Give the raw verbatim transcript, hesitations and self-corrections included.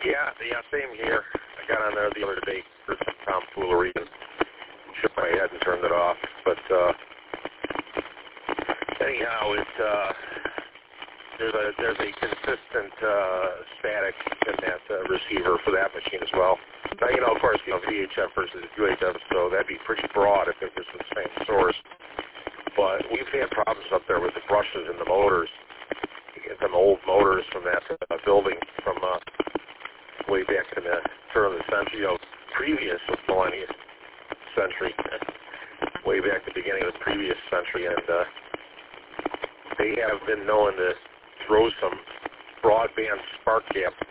Yeah, yeah, same here. I got on there the other day for some tomfoolery and shook my head and turned it off. But uh, anyhow, it uh, there's a there's a consistent uh, static in that uh, receiver for that machine as well. Now, you know, of course, you know, V H F versus U H F, so that'd be pretty broad if it was the same source. But we've had problems up there with the brushes and the motors. Some old motors from that uh, building from uh, way back in the turn of the century, you know, previous millennium century, way back at the beginning of the previous century, and uh, they have been known to throw some broadband spark gaps